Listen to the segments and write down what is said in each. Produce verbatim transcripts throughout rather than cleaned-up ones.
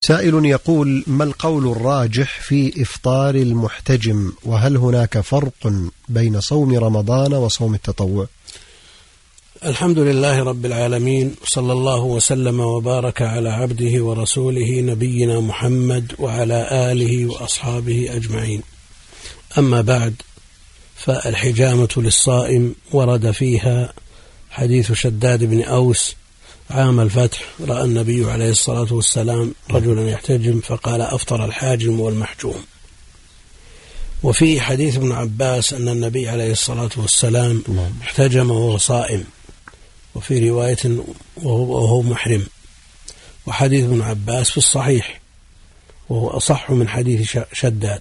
سائل يقول: ما القول الراجح في إفطار المحتجم؟ وهل هناك فرق بين صوم رمضان وصوم التطوع؟ الحمد لله رب العالمين، صلى الله وسلم وبارك على عبده ورسوله نبينا محمد وعلى آله وأصحابه أجمعين. أما بعد، فالحجامة للصائم ورد فيها حديث شداد بن أوس عام الفتح: رأى النبي عليه الصلاة والسلام رجلا يحتجم فقال: أفطر الحاجم والمحجوم. وفي حديث ابن عباس أن النبي عليه الصلاة والسلام احتجم وهو صائم، وفي رواية وهو محرم. وحديث ابن عباس في الصحيح وهو أصح من حديث شداد.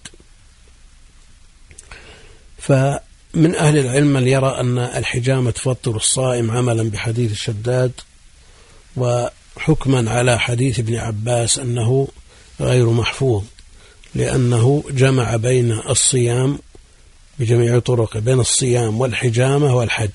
فمن أهل العلم من يرى أن الحجامة تفطر الصائم عملا بحديث الشداد، وحكما على حديث ابن عباس أنه غير محفوظ، لأنه جمع بين الصيام بجميع طرقه، بين الصيام والحجامة والحج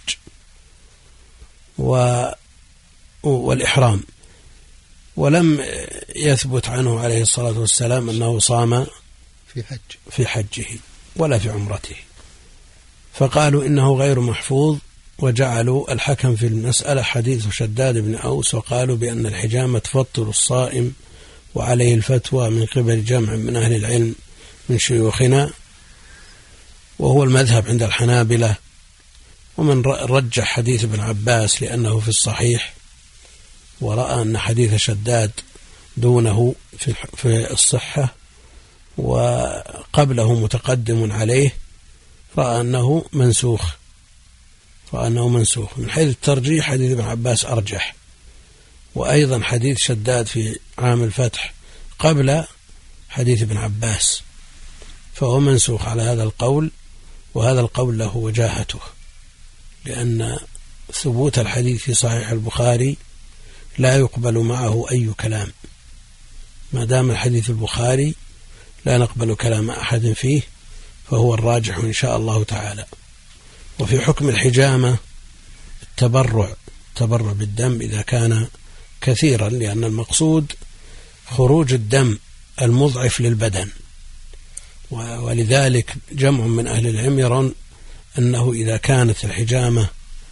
والإحرام، ولم يثبت عنه عليه الصلاة والسلام أنه صام في حج في حجه ولا في عمرته، فقالوا إنه غير محفوظ، وجعلوا الحكم في المسألة حديث شداد بن أوس، وقالوا بأن الحجامة تفطر الصائم، وعليه الفتوى من قبل جمع من أهل العلم من شيوخنا، وهو المذهب عند الحنابلة. ومن رجح حديث ابن عباس لأنه في الصحيح، ورأى أن حديث شداد دونه في الصحة وقبله متقدم عليه، رأى أنه منسوخ رأى أنه منسوخ من حيث الترجيح حديث ابن عباس أرجح، وأيضا حديث شداد في عام الفتح قبل حديث ابن عباس، فهو منسوخ على هذا القول، وهذا القول له وجاهته، لأن ثبوت الحديث في صحيح البخاري لا يقبل معه أي كلام. ما دام الحديث البخاري لا نقبل كلام أحد فيه، فهو الراجح إن شاء الله تعالى. وفي حكم الحجامة التبرع التبرع بالدم إذا كان كثيرا، لأن المقصود خروج الدم المضعف للبدن، ولذلك جمع من أهل العلم يرون أنه إذا كانت الحجامة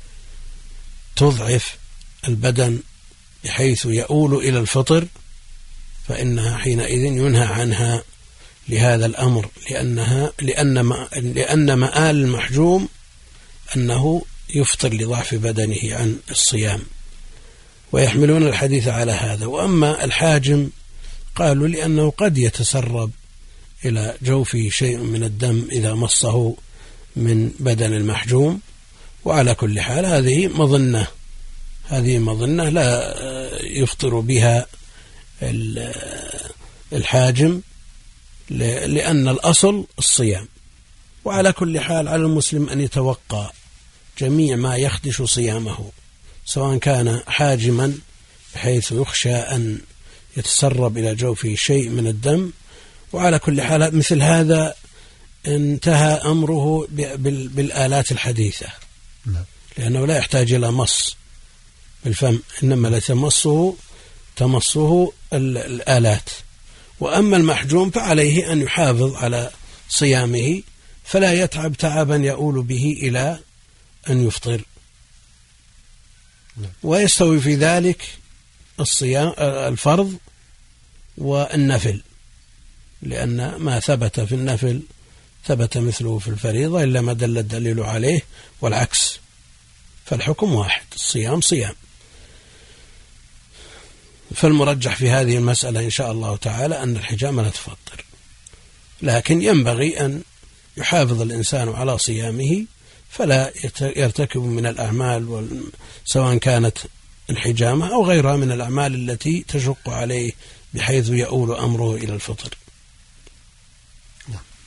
تضعف البدن بحيث يؤول إلى الفطر، فإنها حينئذ ينهى عنها لهذا الأمر، لأنها لأن ما لأن مآل المحجوم أنه يفطر لضعف بدنه عن الصيام، ويحملون الحديث على هذا. وأما الحاجم قالوا لأنه قد يتسرب إلى جوفه شيء من الدم إذا مصه من بدن المحجوم. وعلى كل حال هذه مظنة هذه مظنة لا يفطر بها الحاجم، لأن الأصل الصيام. وعلى كل حال على المسلم أن يتوقع جميع ما يخدش صيامه، سواء كان حاجما بحيث يخشى أن يتسرب إلى جوفه شيء من الدم. وعلى كل حال مثل هذا انتهى أمره بالآلات الحديثة، لأنه لا يحتاج إلى مص بالفم، إنما لا تمصه تمصه الآلات. وأما المحجوم فعليه أن يحافظ على صيامه، فلا يتعب تعبا يؤول به إلى أن يفطر. ويستوي في ذلك الصيام الفرض والنفل، لأن ما ثبت في النفل ثبت مثله في الفريضة إلا ما دل الدليل عليه، والعكس، فالحكم واحد، الصيام صيام. فالمرجح في هذه المسألة إن شاء الله تعالى أن الحجامة لا تفطر، لكن ينبغي أن يحافظ الإنسان على صيامه، فلا يرتكب من الأعمال سواء كانت الحجامة أو غيرها من الأعمال التي تشق عليه بحيث يؤول أمره إلى الفطر.